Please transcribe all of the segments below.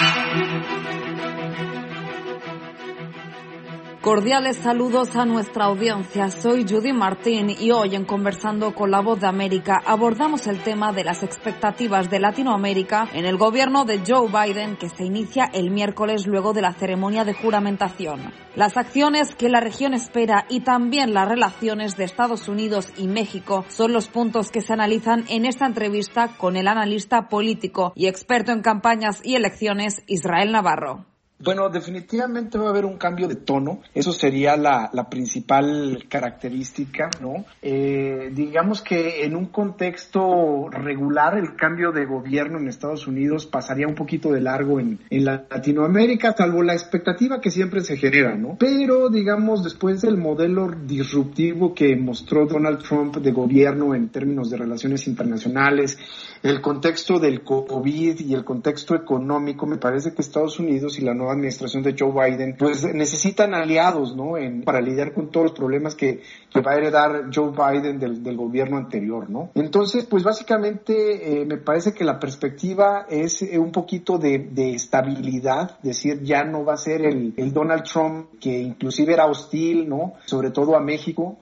Cordiales saludos a nuestra audiencia. Soy Judy Martín y hoy en Conversando con la Voz de América abordamos el tema de las expectativas de Latinoamérica en el gobierno de Joe Biden, que se inicia el miércoles luego de la ceremonia de juramentación. Las acciones que la región espera y también las relaciones de Estados Unidos y México son los puntos que se analizan en esta entrevista con el analista político y experto en campañas y elecciones, Israel Navarro. Bueno, definitivamente va a haber un cambio de tono. Eso sería la principal característica, ¿no? Digamos que en un contexto regular, el cambio de gobierno en Estados Unidos pasaría un poquito de largo en Latinoamérica, salvo la expectativa que siempre se genera, ¿no? Pero, digamos, después del modelo disruptivo que mostró Donald Trump de gobierno en términos de relaciones internacionales, el contexto del COVID y el contexto económico, me parece que Estados Unidos y la nueva administración de Joe Biden pues necesitan aliados, ¿no? Para lidiar con todos los problemas que va a heredar Joe Biden del gobierno anterior, ¿no? Entonces, pues básicamente me parece que la perspectiva es un poquito de estabilidad, decir, ya no va a ser el Donald Trump que inclusive era hostil, ¿no? Sobre todo a México,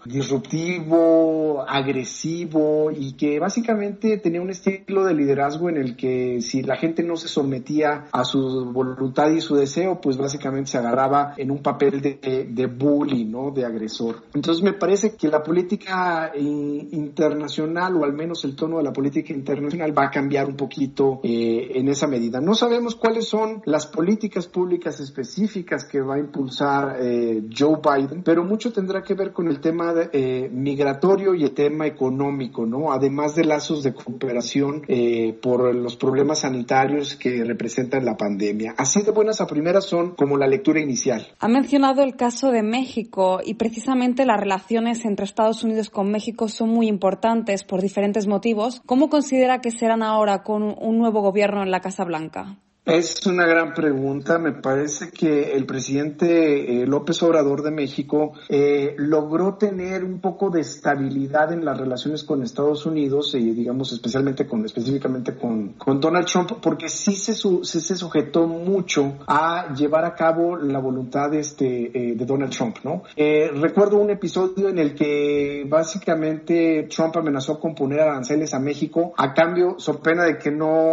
disruptivo, agresivo y que básicamente tenía un estilo de liderazgo en el que si la gente no se sometía a su voluntad y su deseo, pues básicamente se agarraba en un papel de bully, ¿no? De agresor. Entonces me parece que la política internacional, o al menos el tono de la política internacional, va a cambiar un poquito en esa medida. No sabemos cuáles son las políticas públicas específicas que va a impulsar Joe Biden, pero mucho tendrá que ver con el tema migratorio y el tema económico, ¿no? Además de lazos de cooperación por los problemas sanitarios que representan la pandemia. Así de buenas a primeras son como la lectura inicial. Ha mencionado el caso de México y precisamente las relaciones entre Estados Unidos con México son muy importantes por diferentes motivos. ¿Cómo considera que serán ahora con un nuevo gobierno en la Casa Blanca? Es una gran pregunta. Me parece que el presidente López Obrador de México logró tener un poco de estabilidad en las relaciones con Estados Unidos y digamos específicamente con Donald Trump, porque sí se sujetó mucho a llevar a cabo la voluntad de Donald Trump, ¿no? Recuerdo un episodio en el que básicamente Trump amenazó con poner aranceles a México a cambio, so pena de que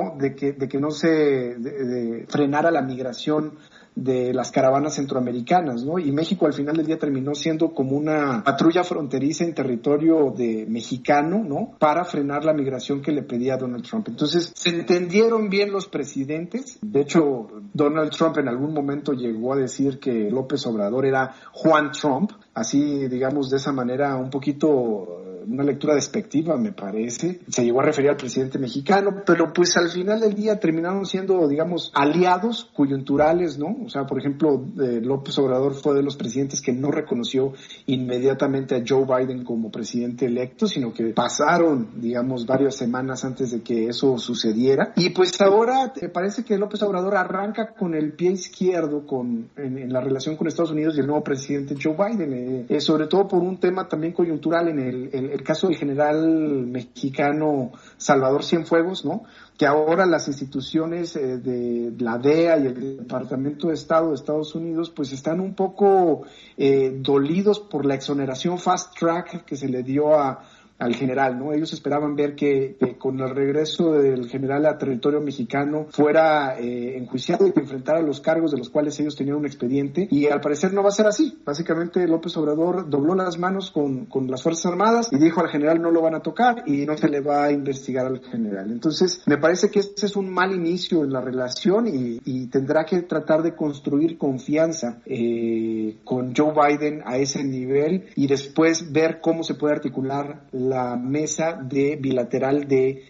no se frenara la migración de las caravanas centroamericanas, ¿no? Y México al final del día terminó siendo como una patrulla fronteriza en territorio mexicano, ¿no? Para frenar la migración que le pedía Donald Trump. Entonces, se entendieron bien los presidentes. De hecho, Donald Trump en algún momento llegó a decir que López Obrador era Juan Trump, así, digamos, de esa manera un poquito una lectura despectiva, me parece. Se llegó a referir al presidente mexicano, pero pues al final del día terminaron siendo, digamos, aliados coyunturales, ¿no? O sea, por ejemplo, López Obrador fue de los presidentes que no reconoció inmediatamente a Joe Biden como presidente electo, sino que pasaron, digamos, varias semanas antes de que eso sucediera. Y pues ahora me parece que López Obrador arranca con el pie izquierdo en la relación con Estados Unidos y el nuevo presidente Joe Biden, sobre todo por un tema también coyuntural en el caso del general mexicano Salvador Cienfuegos, ¿no? Que ahora las instituciones de la DEA y el Departamento de Estado de Estados Unidos pues están un poco dolidos por la exoneración fast track que se le dio al general, ¿no? Ellos esperaban ver que con el regreso del general a territorio mexicano fuera enjuiciado y que enfrentara los cargos de los cuales ellos tenían un expediente, y al parecer no va a ser así. Básicamente López Obrador dobló las manos con las Fuerzas Armadas y dijo al general no lo van a tocar y no se le va a investigar al general. Entonces me parece que ese es un mal inicio en la relación y tendrá que tratar de construir confianza con Joe Biden a ese nivel y después ver cómo se puede articular la mesa bilateral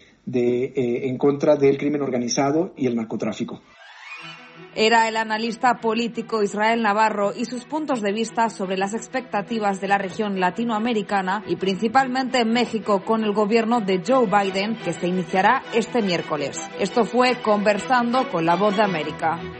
en contra del crimen organizado y el narcotráfico. Era el analista político Israel Navarro y sus puntos de vista sobre las expectativas de la región latinoamericana y principalmente en México con el gobierno de Joe Biden, que se iniciará este miércoles. Esto fue Conversando con la Voz de América.